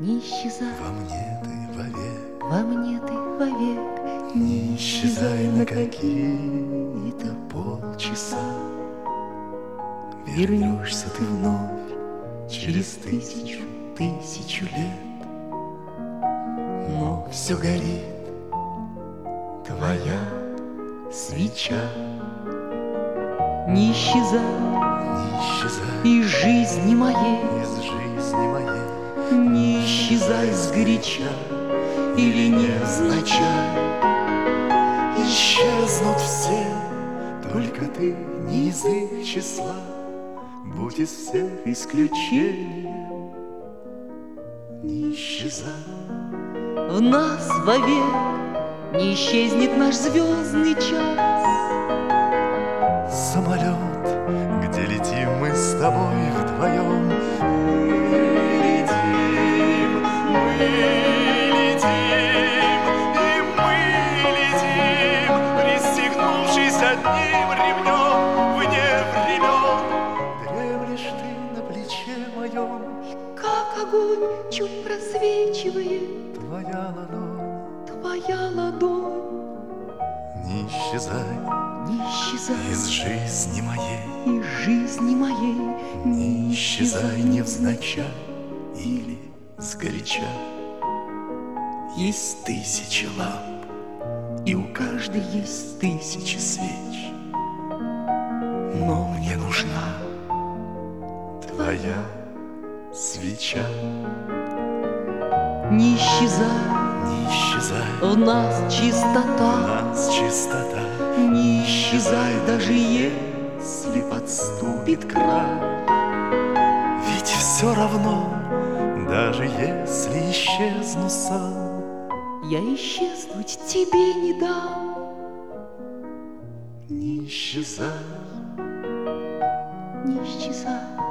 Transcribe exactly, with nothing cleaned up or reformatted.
не исчезай. Во мне ты вовек, Во мне ты вовек, не исчезай на какие-то полчаса. Вернешься ты вновь через тысячу, тысячу лет, но все горит твоя свеча. не исчезай Не исчезай из жизни моей, из жизни моей, не исчезай сгоряча или невзначай. исчезнут все, только ты не из их числа. Будь из всех исключением, не исчезай. В нас вовек не исчезнет наш звездный час. Самолет, где летим мы с тобой вдвоем. Мы летим, мы летим, и мы летим, пристегнувшись одним ремнем вне времен. Дремлешь ты на плече моем, Как огонь чуть просвечивает твоя ладонь. твоя ладонь. Не исчезай Не исчезай из жизни моей, из жизни моей, не исчезай невзначай или сгоряча. Есть тысячи ламп, и у каждой есть тысячи свеч, но мне нужна твоя свеча. Не исчезай, Не исчезай, в нас у чистота. нас чистота. Не исчезай, даже если Подступит край, ведь все равно, даже если исчезну сам, я исчезнуть тебе не дам. не исчезай. Не исчезай.